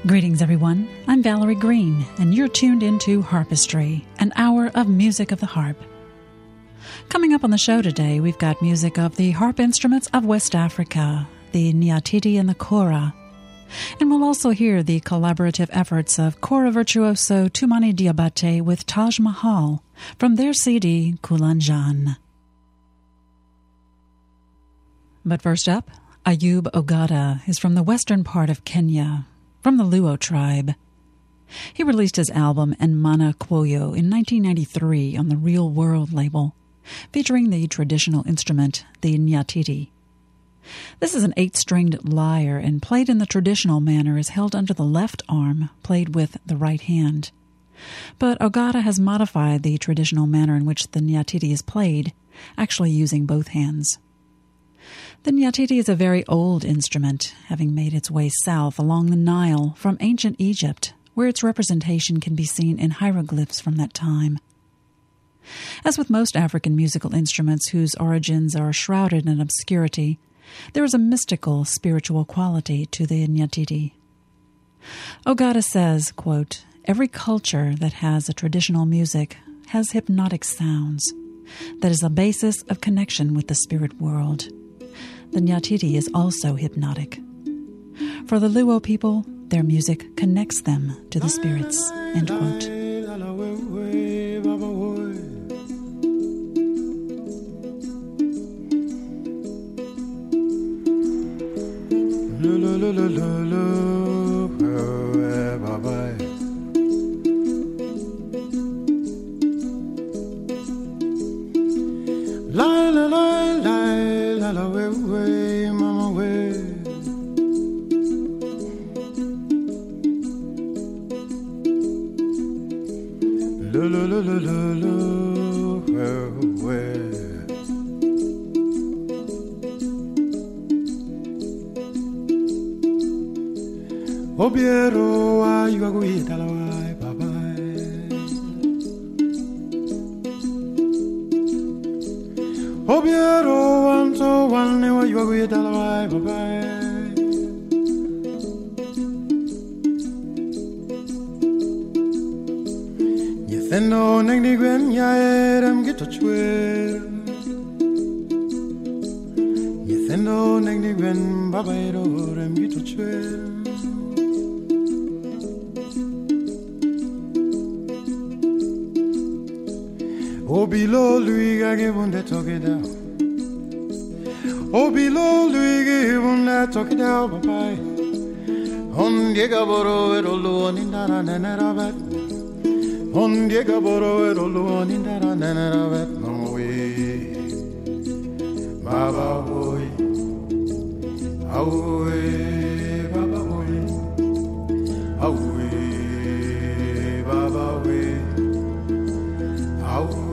Greetings, everyone. I'm Valerie Green, and you're tuned into Harpistry, an hour of music of the harp. Coming up on the show today, we've got music of the harp instruments of West Africa, the Nyatiti and the Kora. And we'll also hear the collaborative efforts of Kora virtuoso Toumani Diabate with Taj Mahal from their CD, Kulanjan. But first up, Ayub Ogata is from the western part of Kenya, from the Luo tribe. He released his album Enmana Kwoyo in 1993 on the Real World label, featuring the traditional instrument, the Nyatiti. This is an 8-stringed lyre and played in the traditional manner is held under the left arm, played with the right hand. But Ogata has modified the traditional manner in which the Nyatiti is played, actually using both hands. The Nyatiti is a very old instrument, having made its way south along the Nile from ancient Egypt, where its representation can be seen in hieroglyphs from that time. As with most African musical instruments whose origins are shrouded in obscurity, there is a mystical, spiritual quality to the Nyatiti. Ogata says, quote, "Every culture that has a traditional music has hypnotic sounds. That is a basis of connection with the spirit world. The Nyatiti is also hypnotic. For the Luo people, their music connects them to the spirits." End quote. Obiero wa yuagui dalawai babai. Obiero wanto wane wa yuagui dalawai babai. Yetheno nengni gwen yaerem gito chwer. Yetheno nengni gwen babairo rem gito chwer. Obilo lui gage bunde toke down. Obilo lui gage bunde toke down, papai. On diega boro erolo nindara neneravet. On diega boro erolo nindara neneravet. Maui, baba boy, aui, baba boy, aui, baba boy, aui.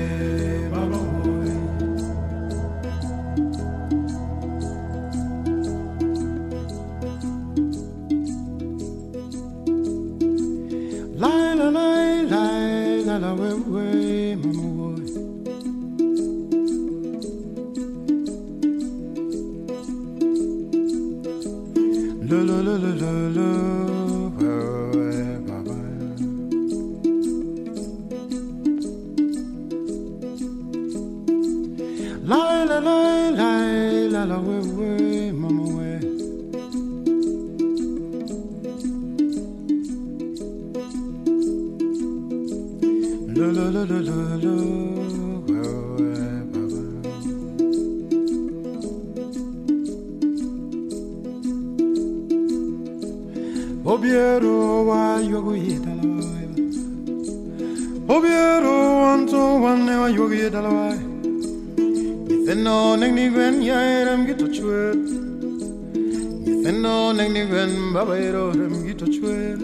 Obiero wa yuagui dalawai. Obiero wanto wane wa yuagui dalawai. Yetheno nengni gwen yaerem gito chwer. Yetheno nengni gwen babairo rem gito chwer.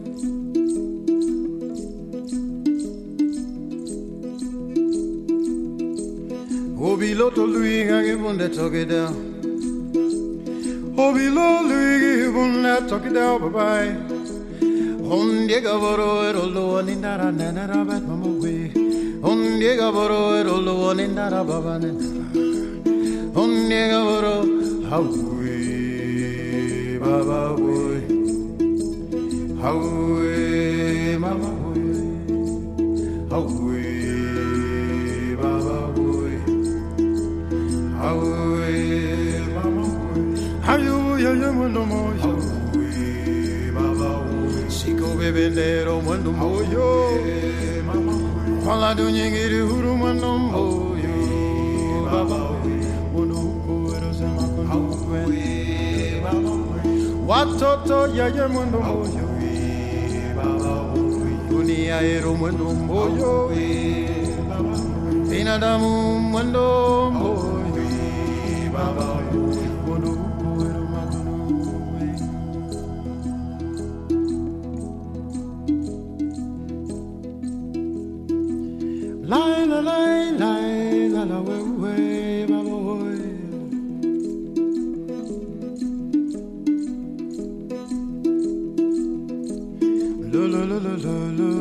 Obiloto lui gage bunde toke down. Obilo lui bunde toke down, bye-bye. On diega boro erolo nindara nenera bet mama we. On diega boro erolo nindara baba nenera. On diega boro hawi baba we. Aue, mama, aue, baba, aue, mama, ayu, ya, mundo moyo, aue, baba, siko bebendero, mundo moyo, mama, fala do nyingiri huru, mundo moyo, baba, mundo kuero sema kono, aue, baba, watoto ya, mundo moyo. Dunia ero mwendo moyo, binadamu mwendo moyo, baba mwendo ero magono. La la la la la la we baba we. La la la la la la.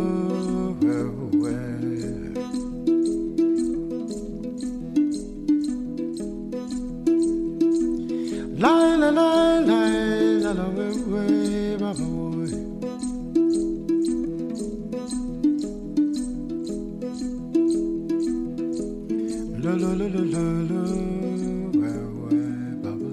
La la la la la la we baba we. La la la la la la we baba.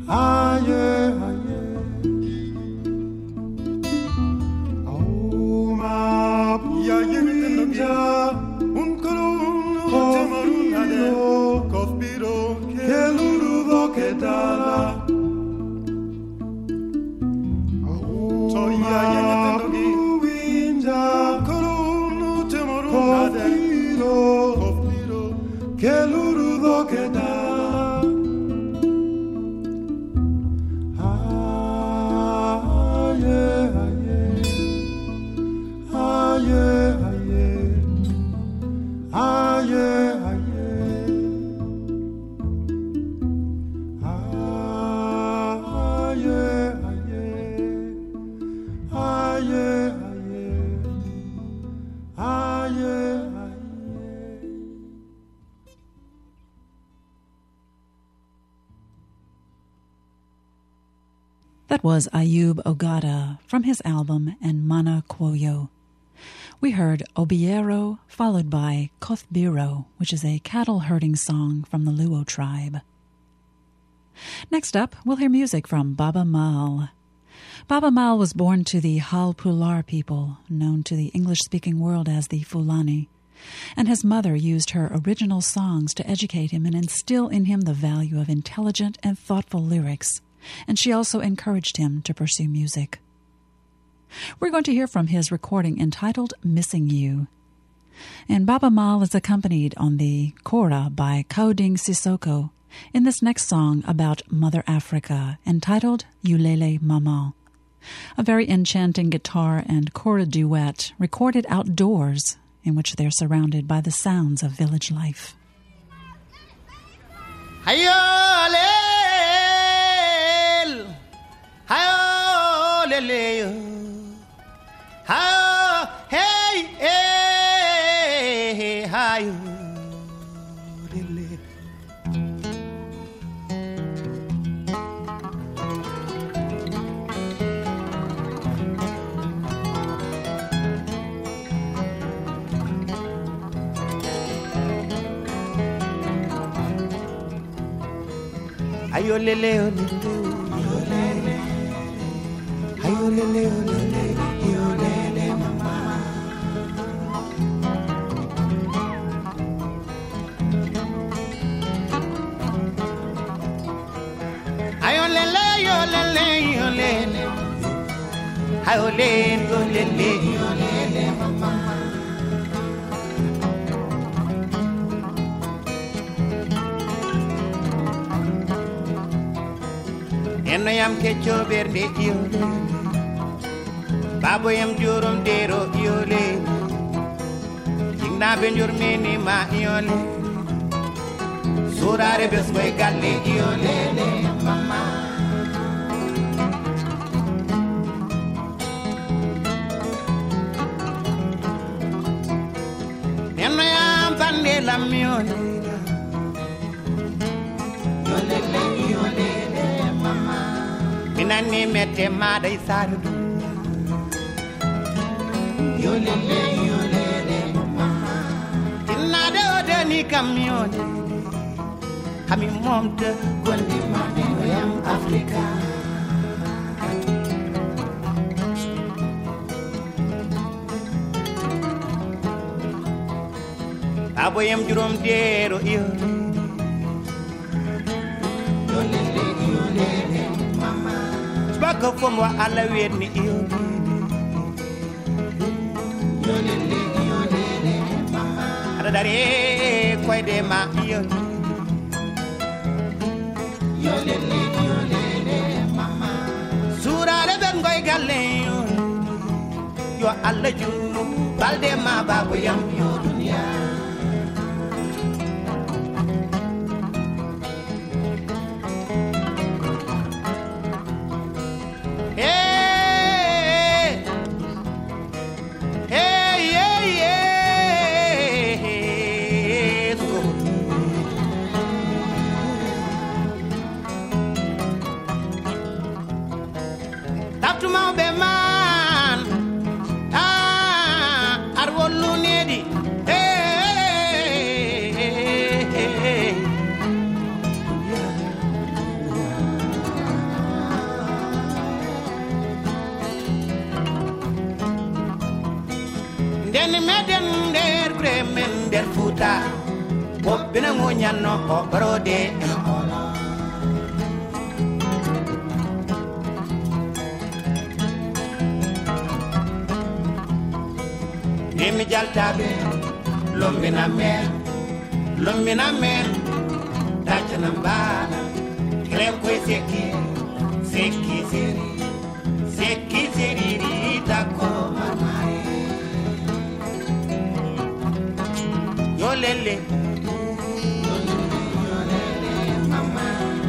That was Ayub Ogada from his album And Mana Kwoyo. We heard Obiero, followed by Kothbiro, which is a cattle herding song from the Luo tribe. Next up, we'll hear music from Baba Mal. Baba Mal was born to the Hal Pular people, known to the English-speaking world as the Fulani, and his mother used her original songs to educate him and instill in him the value of intelligent and thoughtful lyrics, and she also encouraged him to pursue music. We're going to hear from his recording entitled Missing You. And Baba Mal is accompanied on the kora by Kauding Sissoko in this next song about Mother Africa, entitled Yulele Mama, a very enchanting guitar and kora duet recorded outdoors in which they're surrounded by the sounds of village life. Hayolel, hayolele. How, hey, hey, how you really? Ayo lele, ayo lele, Eno yam kecho berde yole, babo yam jurum dero yole, jingna benjur mini ma yole, surare besboy galle yole mama. Eno yam pande la miole, yole mama. Minani mete mada isaru, yole mama. Inade ode ni kamyole, hami momte gondi mane yam Africa. Aboyam jurom dero yole mama. Baka from wa ala wedni yole mama. Ada dari koy de ma yole mama. Surare ben goy galle yo alla julu balde ma babo yam yo dunya. Eni meden der bremen der futa Wobina ngunya no obrode en ola Demi jaltabe lombina men Tachana mbala Krem kwe seki seri tako mamae Yolele mama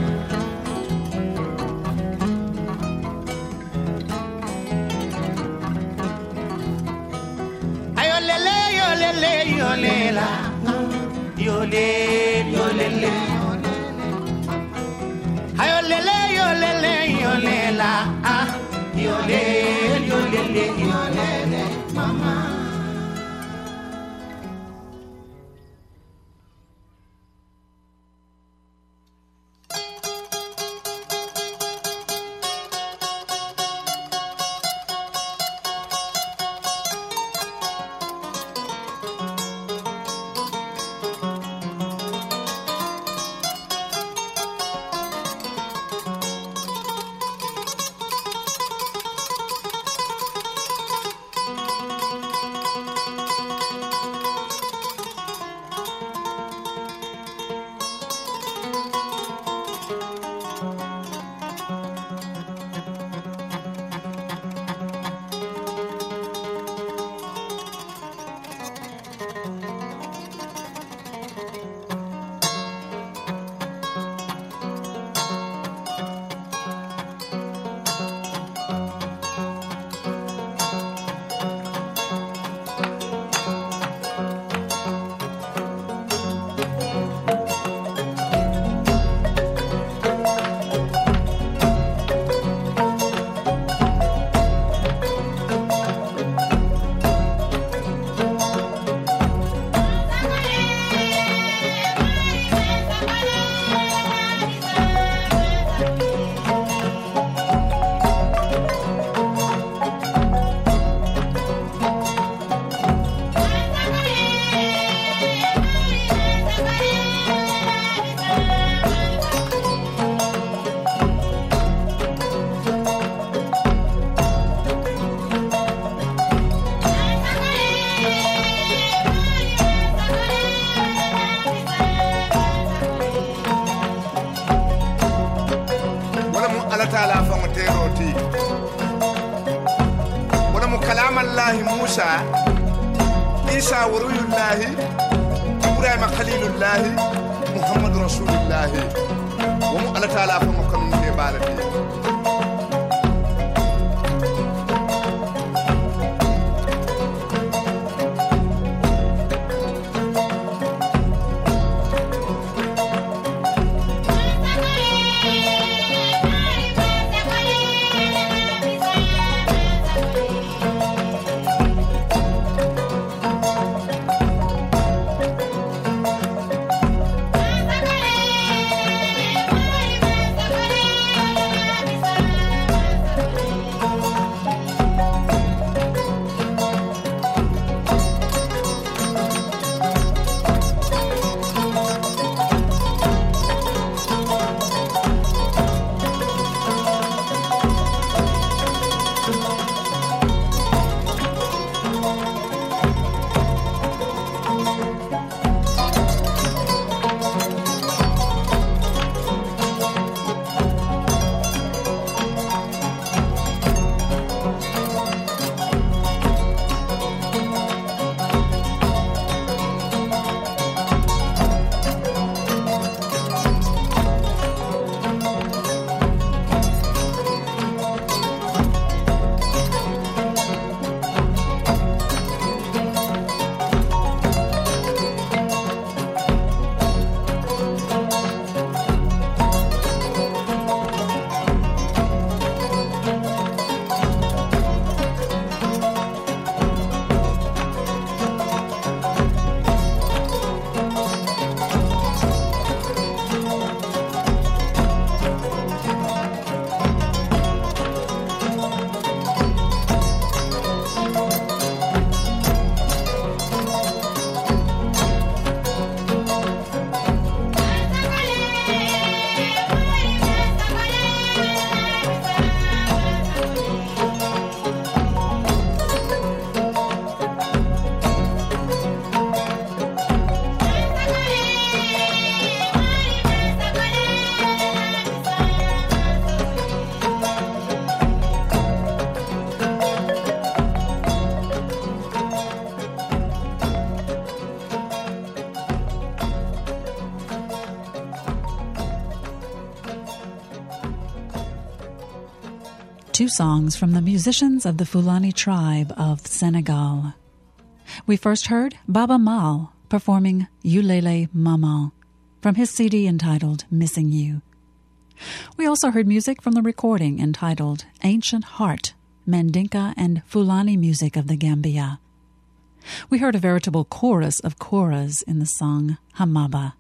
Ayolele yolela yolele Ayolele yolela yolele mama Musa Isa Waruyullahi Ibrahim Khalilullahi Muhammad Rasulullahi wa mu Allah ta'ala fa makam ne balati two songs from the musicians of the Fulani tribe of Senegal. We first heard Baba Mal performing Ulele Mama from his CD entitled Missing You. We also heard music from the recording entitled Ancient Heart, Mandinka and Fulani music of the Gambia. We heard a veritable chorus of koras in the song Hamaba.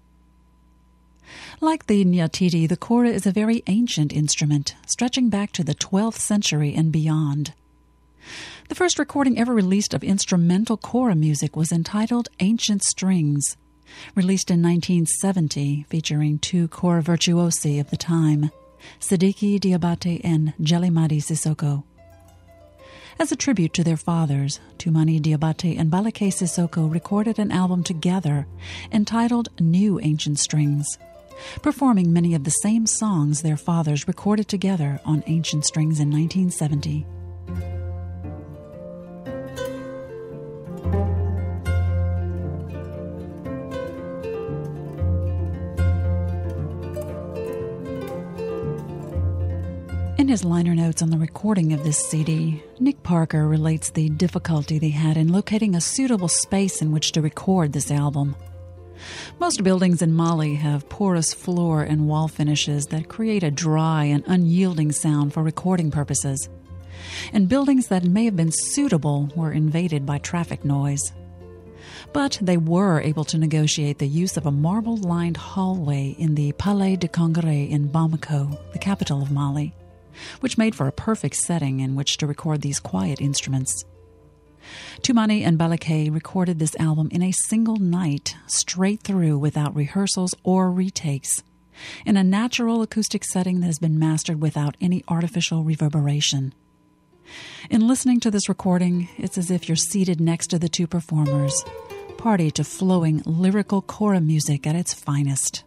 Like the Nyatiti, the kora is a very ancient instrument, stretching back to the 12th century and beyond. The first recording ever released of instrumental kora music was entitled Ancient Strings, released in 1970, featuring two kora virtuosi of the time, Sidiki Diabate and Jelimadi Sissoko. As a tribute to their fathers, Tumani Diabate and Balake Sissoko recorded an album together entitled New Ancient Strings, performing many of the same songs their fathers recorded together on Ancient Strings in 1970. In his liner notes on the recording of this CD, Nick Parker relates the difficulty they had in locating a suitable space in which to record this album. Most buildings in Mali have porous floor and wall finishes that create a dry and unyielding sound for recording purposes, and buildings that may have been suitable were invaded by traffic noise. But they were able to negotiate the use of a marble-lined hallway in the Palais de Congrès in Bamako, the capital of Mali, which made for a perfect setting in which to record these quiet instruments. Tumani and Balake recorded this album in a single night, straight through without rehearsals or retakes, in a natural acoustic setting that has been mastered without any artificial reverberation. In listening to this recording, it's as if you're seated next to the two performers, party to flowing lyrical kora music at its finest.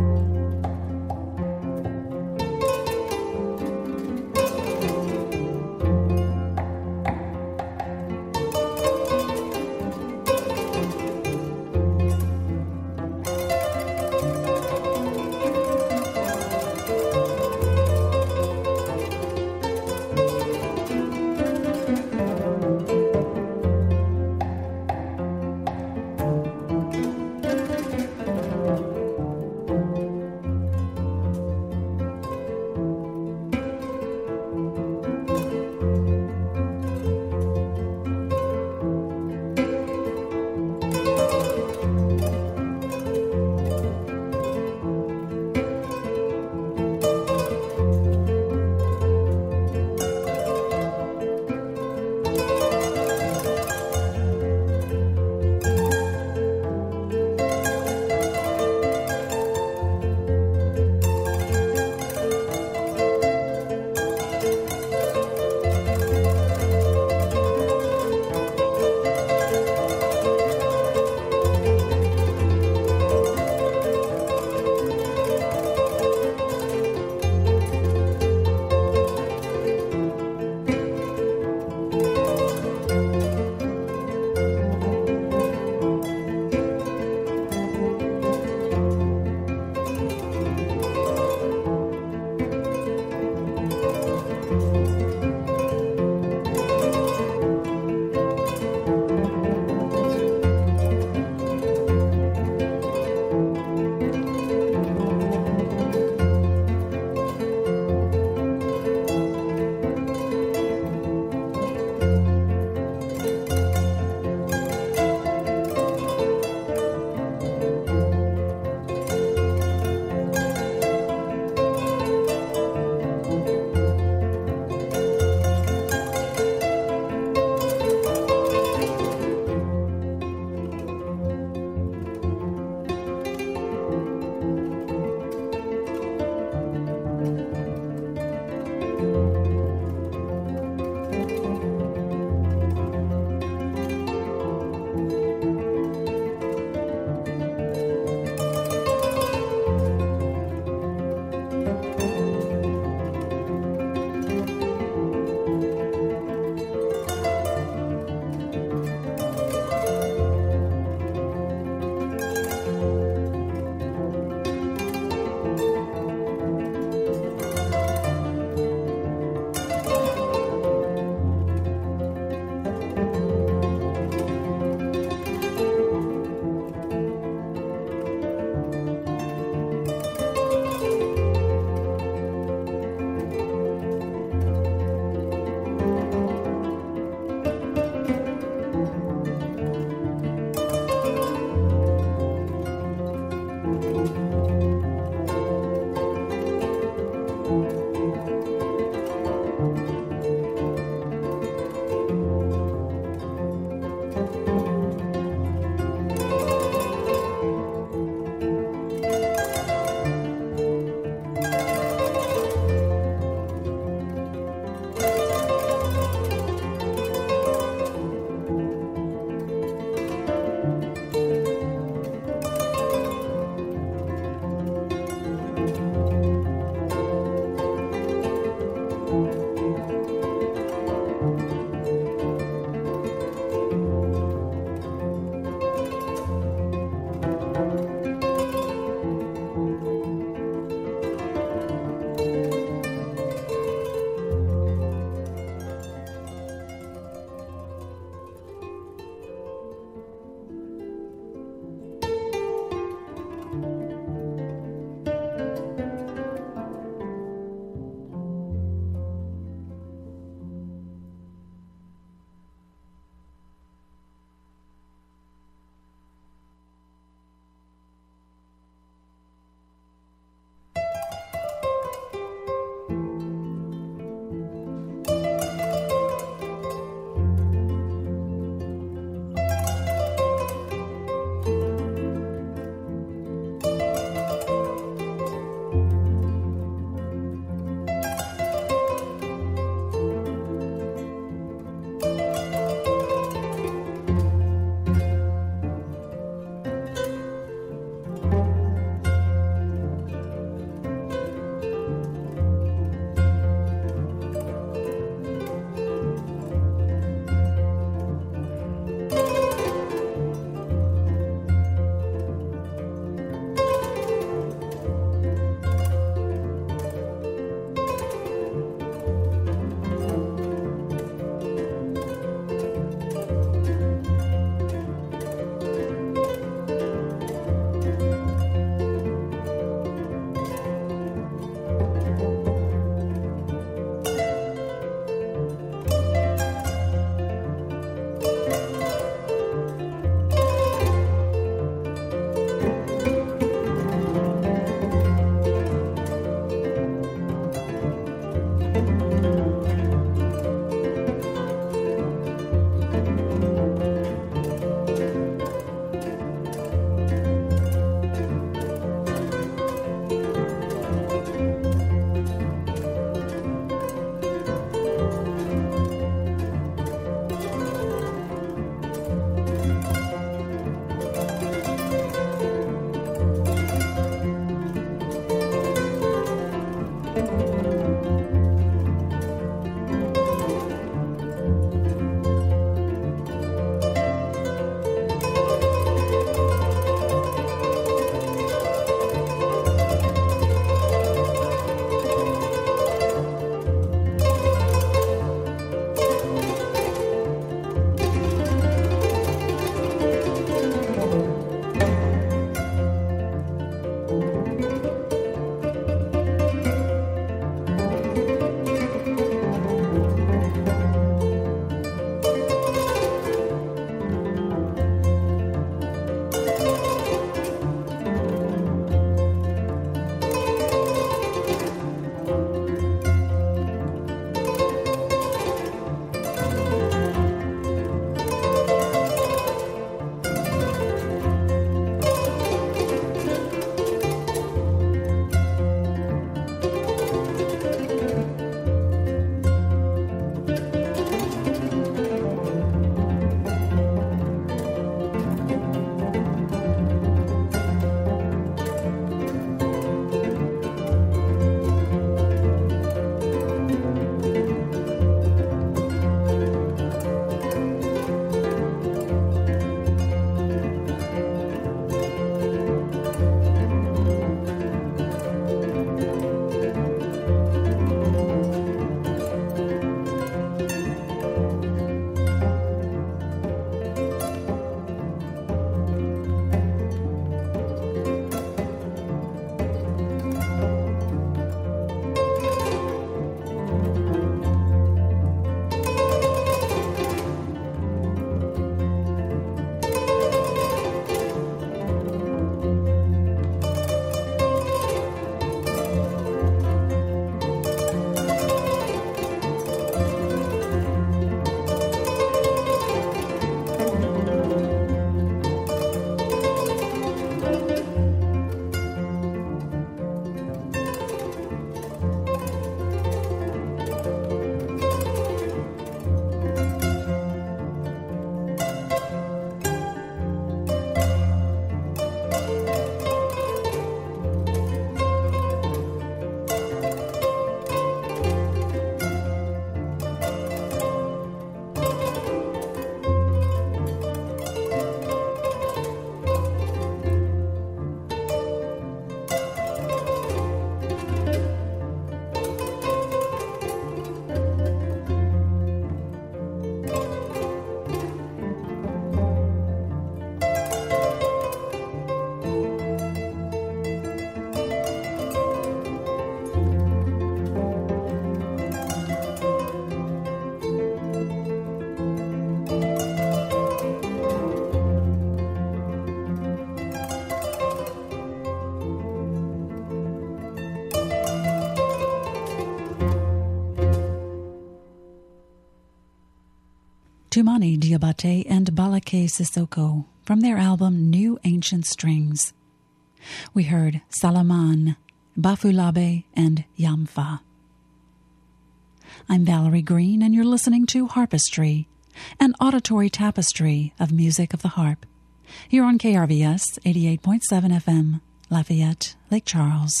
Toumani Diabaté and Balake Sissoko from their album New Ancient Strings. We heard Salaman, Bafulabe, and Yamfa. I'm Valerie Green, and you're listening to Harpistry, an auditory tapestry of music of the harp, here on KRVS 88.7 FM, Lafayette, Lake Charles.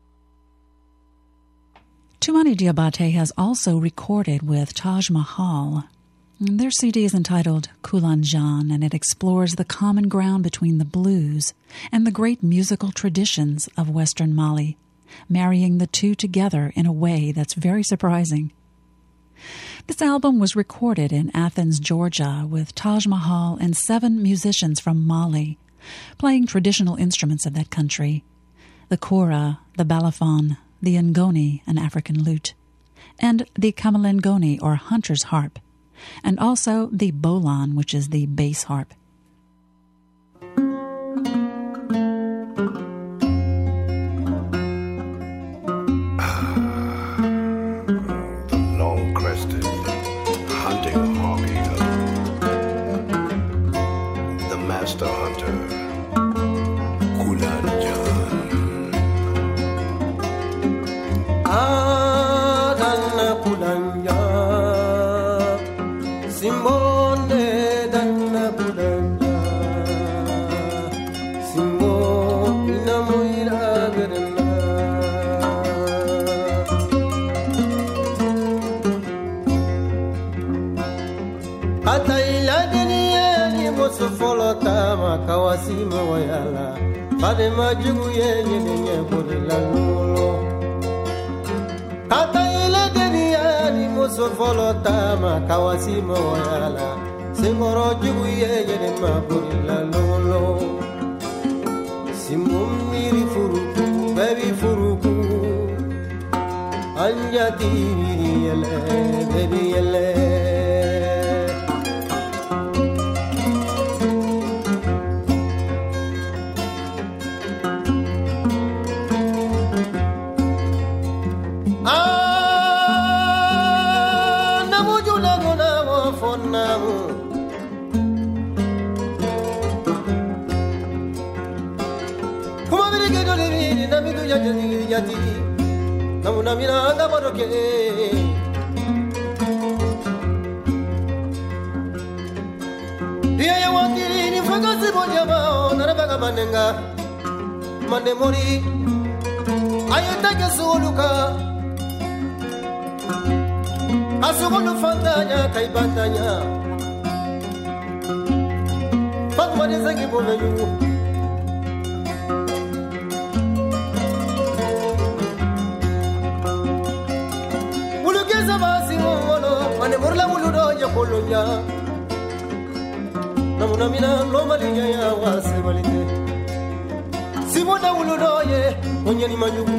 Toumani Diabaté has also recorded with Taj Mahal. Their CD is entitled Kulanjan, and it explores the common ground between the blues and the great musical traditions of Western Mali, marrying the two together in a way that's very surprising. This album was recorded in Athens, Georgia, with Taj Mahal and 7 musicians from Mali, playing traditional instruments of that country: the kora, the balafon, the ngoni, an African lute, and the kamalengoni, or hunter's harp, and also the bolan, which is the bass harp. The long-crested hunting hawk eagle, the master hunter, Kulanjan. Adana Kulanja, Simone Dana Kulanja, Simone Inamuira Verena. Ataila Deniani Mosofolota Makawasima Wayala, Padema Juguye Yenye Bodila Lolo. Ata ile deniani muso folota makawasimo yala simoro juguye yene mabula lolo simumiri furuku baby furuku anjati yele baby yele Namuna miranga baroke Dia ya wakiri ni fagasi bonyama narabaga manenga mane mori ayeta kesuluka asugulu fantanya kaibantanya Fatma nizangi bomenyu Morla wuludo ya kolonya namuna mina no malinya ya wase balite simona wuludo ye onyani manyugu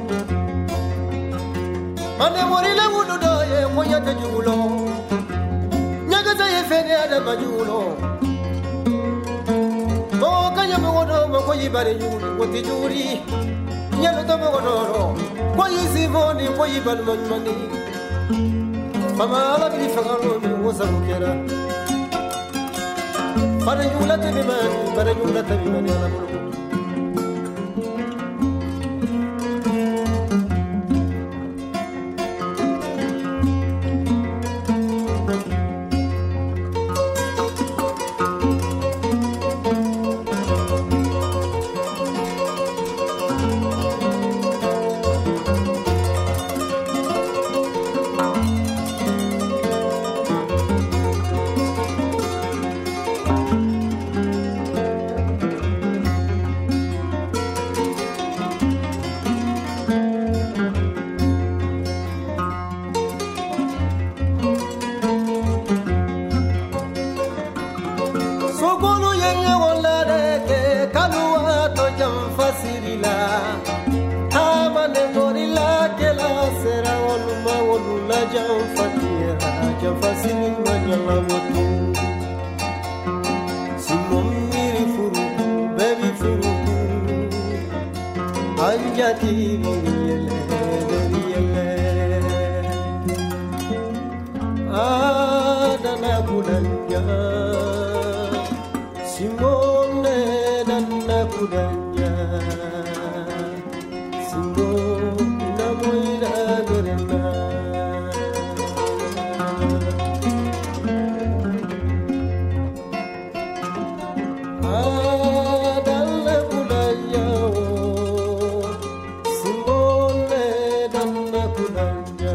mane morila wuludo ye monya tajulo nyaga za ye fene ada majulo mo kanya mo wodo mo ko yibare yuri woti juri nyalo to mo godoro ko yizivoni ko yibal mani Mama ala bili fagalo mi wazalukera Fara yula tebe mani ala bulu dana kudanya Simone dana kudanya Simone na moira gerena dana kudanya Simone dana kudanya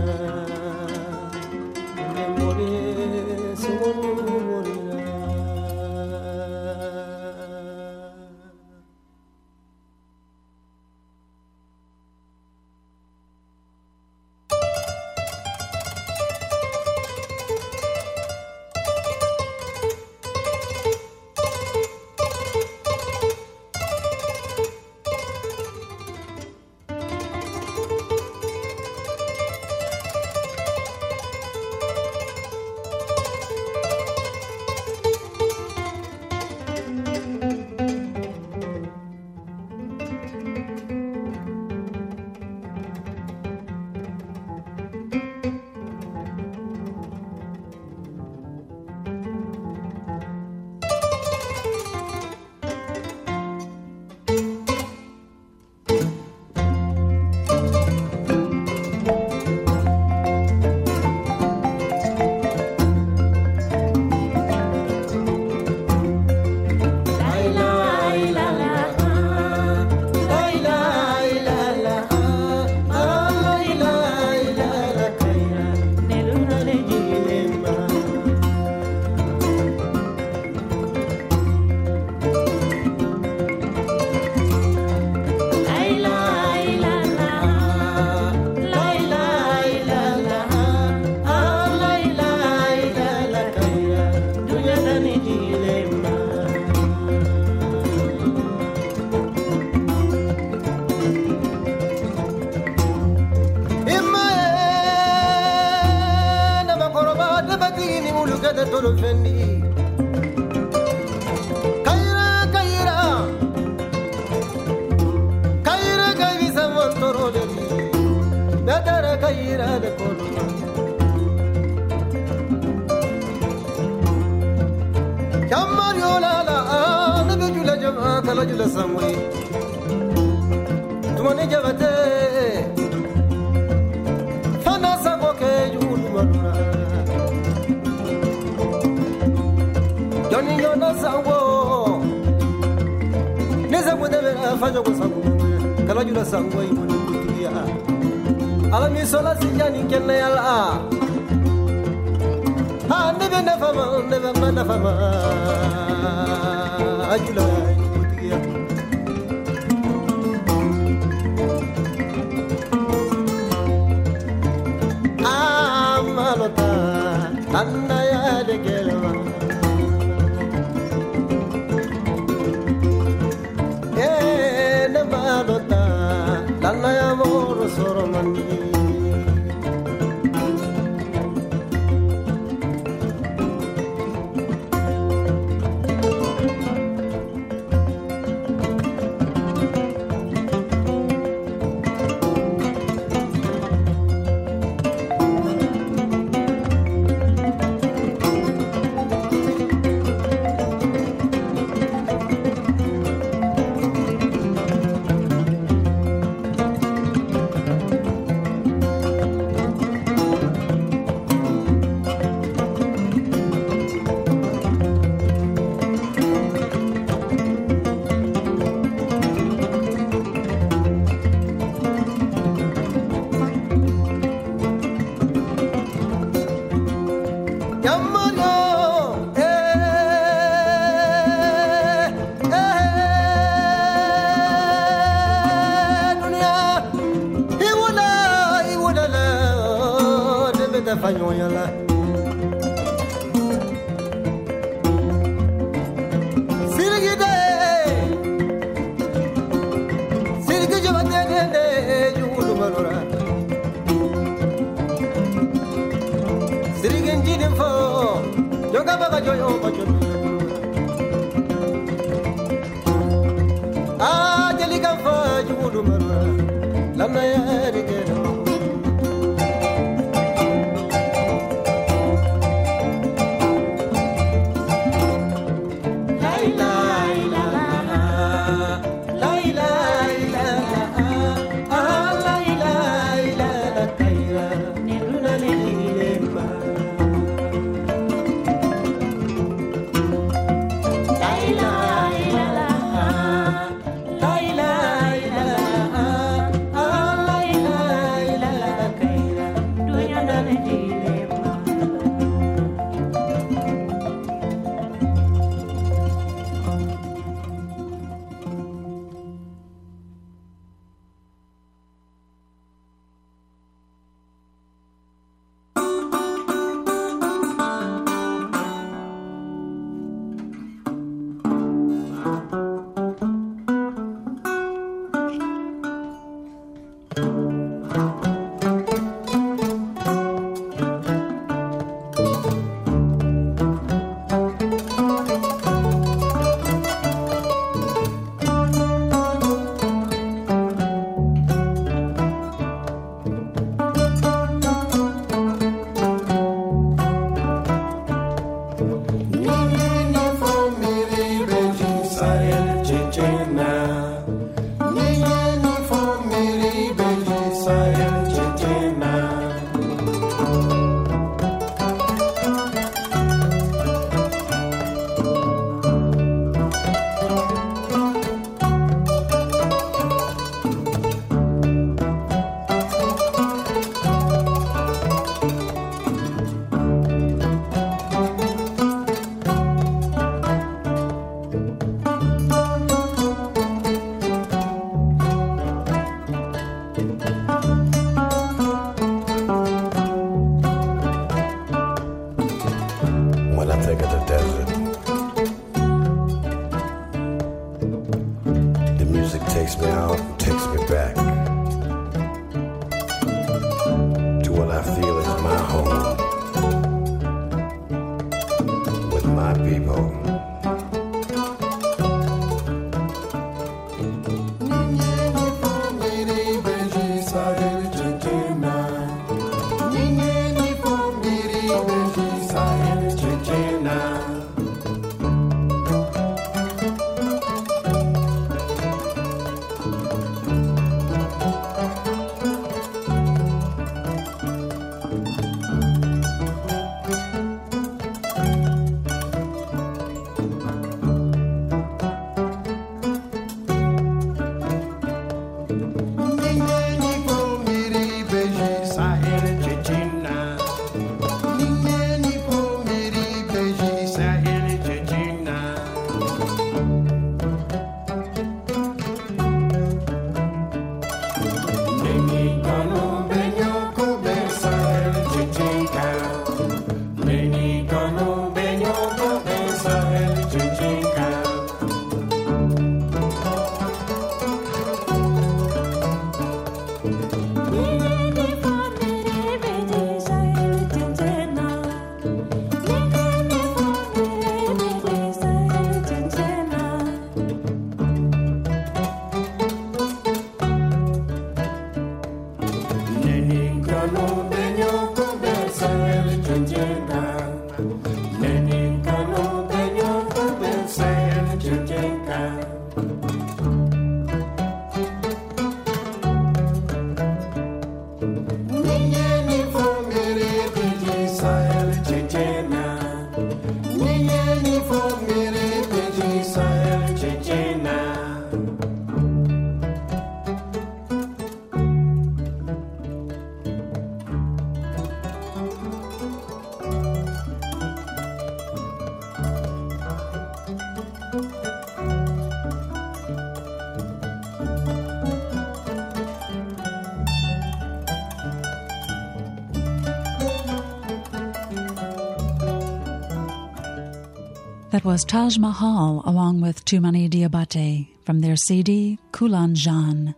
That was Taj Mahal along with Tumani Diabate from their CD Kulan Jan.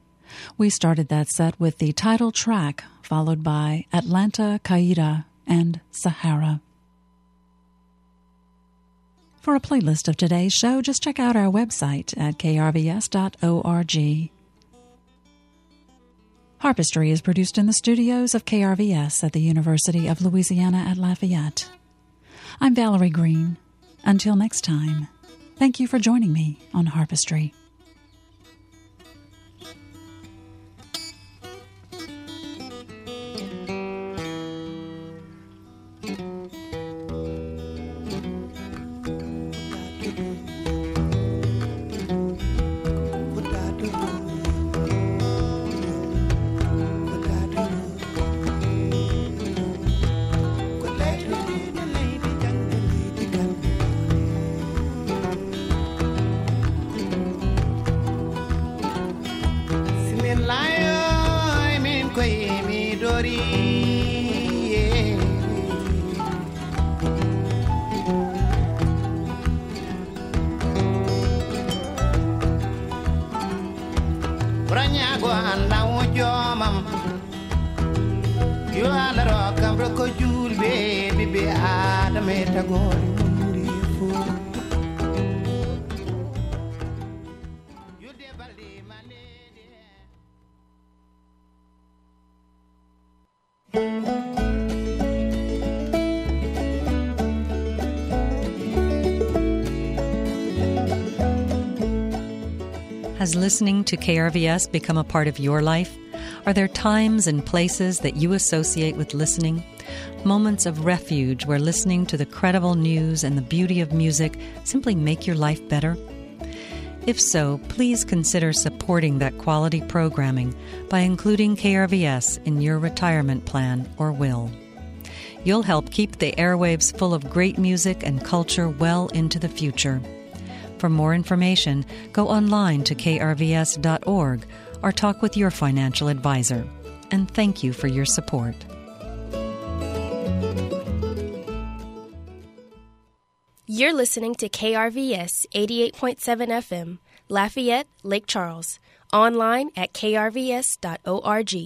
We started that set with the title track, followed by Atlanta Kaida and Sahara. For a playlist of today's show, just check out our website at krvs.org. Harpistry is produced in the studios of KRVS at the University of Louisiana at Lafayette. I'm Valerie Green. Until next time, thank you for joining me on Harpistry. Branya go anda wo jomam You are the rock and broke a jewel, baby, Adam, a gold. Has listening to KRVS become a part of your life? Are there times and places that you associate with listening? Moments of refuge where listening to the credible news and the beauty of music simply make your life better? If so, please consider supporting that quality programming by including KRVS in your retirement plan or will. You'll help keep the airwaves full of great music and culture well into the future. For more information, go online to krvs.org or talk with your financial advisor. And thank you for your support. You're listening to KRVS 88.7 FM, Lafayette, Lake Charles. Online at krvs.org.